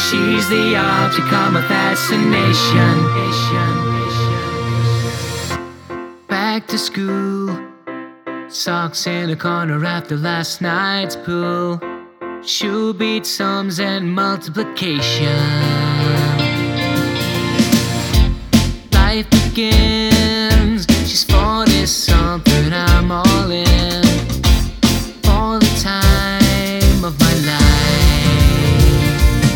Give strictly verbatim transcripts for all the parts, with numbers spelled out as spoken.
She's the object of my fascination. Back to school, socks in a corner after last night's pool. She'll beat sums and multiplication. Life begins, she's forty something, I'm all in. For the time of my life,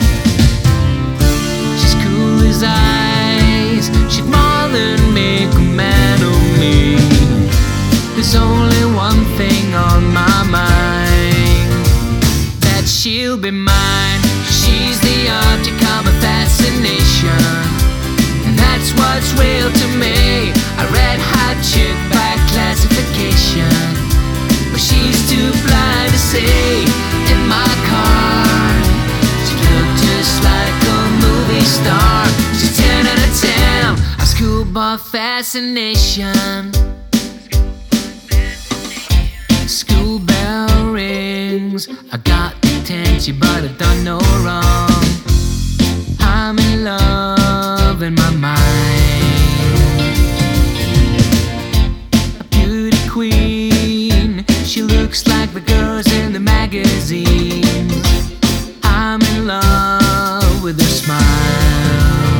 she's cool as ice, she'd more than make a man of me. There's only one thing on my mind, that she'll be mine. She's the object of my fascination, and that's what's real to me. A red hot chick by classification, but she's too blind to see. In my car, she looked just like a movie star. She's ten out of ten, a schoolboy fascination. School bell rings, I got attention but I done no wrong. I'm in love in my mind. A beauty queen, she looks like the girls in the magazines. I'm in love with her smile.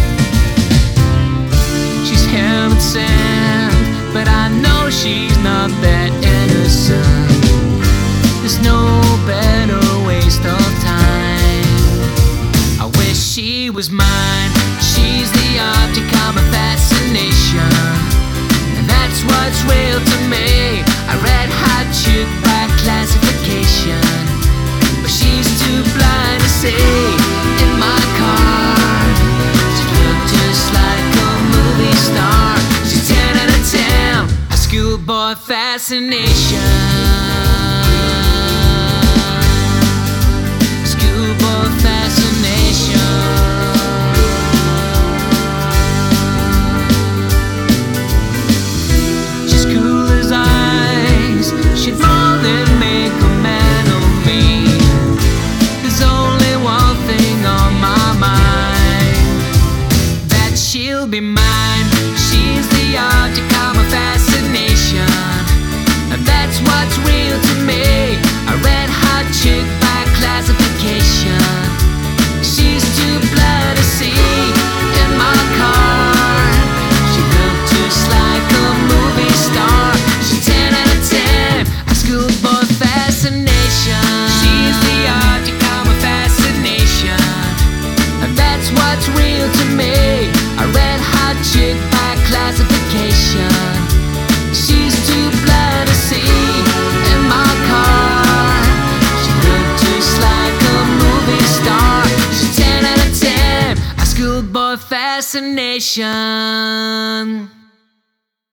She's heaven sent, but I know she's not that innocent. There's no better waste of time. I wish she was mine. She's the object of my fascination, and that's what's real to me. A red hot chick by classification, but she's too blind to see. In my car, she looked just like a movie star. She's ten out of ten, a schoolboy fascination. Schoolboy fascination. She's cool as ice, she'd more than make a man of me. There's only one thing on my mind, that she'll be mine. She's the object of my fascination, and that's what's real to me. A red hot chick by classification, she's too blind to see. In my car, she looked just like a movie star. She's ten out of ten, a schoolboy fascination. She's the object of my fascination, and that's what's real to me. A red hot chick by classification, she's too blind to see. In my car, she looked just like a movie star. She's ten out of ten, a schoolboy fascination.